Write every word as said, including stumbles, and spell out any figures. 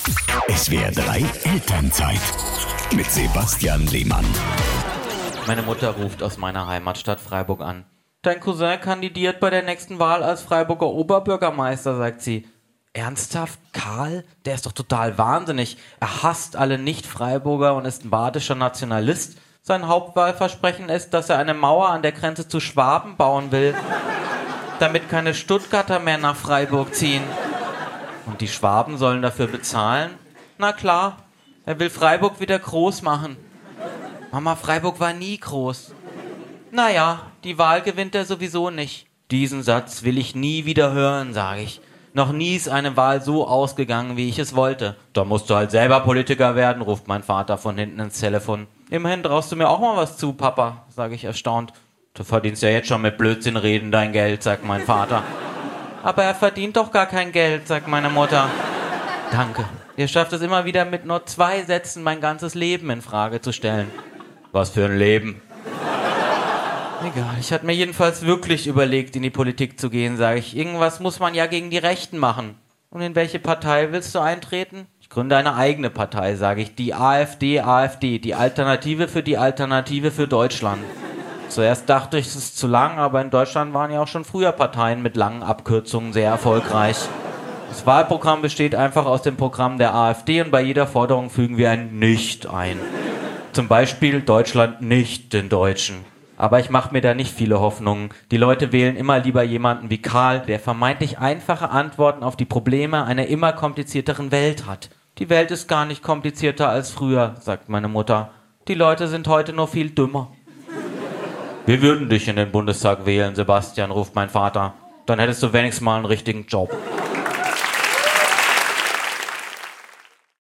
S W R drei Elternzeit mit Sebastian Lehmann. Meine Mutter ruft aus meiner Heimatstadt Freiburg an. Dein Cousin kandidiert bei der nächsten Wahl als Freiburger Oberbürgermeister, sagt sie. Ernsthaft? Karl? Der ist doch total wahnsinnig. Er hasst alle Nicht-Freiburger und ist ein badischer Nationalist. Sein Hauptwahlversprechen ist, dass er eine Mauer an der Grenze zu Schwaben bauen will, damit keine Stuttgarter mehr nach Freiburg ziehen. Und die Schwaben sollen dafür bezahlen? Na klar, er will Freiburg wieder groß machen. Mama, Freiburg war nie groß. Naja, die Wahl gewinnt er sowieso nicht. Diesen Satz will ich nie wieder hören, sage ich. Noch nie ist eine Wahl so ausgegangen, wie ich es wollte. Da musst du halt selber Politiker werden, ruft mein Vater von hinten ins Telefon. Immerhin traust du mir auch mal was zu, Papa, sage ich erstaunt. Du verdienst ja jetzt schon mit Blödsinn reden dein Geld, sagt mein Vater. Aber er verdient doch gar kein Geld, sagt meine Mutter. Danke. Ihr schafft es immer wieder mit nur zwei Sätzen mein ganzes Leben in Frage zu stellen. Was für ein Leben. Egal, ich hatte mir jedenfalls wirklich überlegt, in die Politik zu gehen, sage ich. Irgendwas muss man ja gegen die Rechten machen. Und in welche Partei willst du eintreten? Ich gründe eine eigene Partei, sage ich. Die AfD, AfD, die Alternative für die Alternative für Deutschland. Zuerst dachte ich, es ist zu lang, aber in Deutschland waren ja auch schon früher Parteien mit langen Abkürzungen sehr erfolgreich. Das Wahlprogramm besteht einfach aus dem Programm der AfD und bei jeder Forderung fügen wir ein Nicht ein. Zum Beispiel Deutschland nicht den Deutschen. Aber ich mache mir da nicht viele Hoffnungen. Die Leute wählen immer lieber jemanden wie Karl, der vermeintlich einfache Antworten auf die Probleme einer immer komplizierteren Welt hat. Die Welt ist gar nicht komplizierter als früher, sagt meine Mutter. Die Leute sind heute nur viel dümmer. Wir würden dich in den Bundestag wählen, Sebastian, ruft mein Vater. Dann hättest du wenigstens mal einen richtigen Job.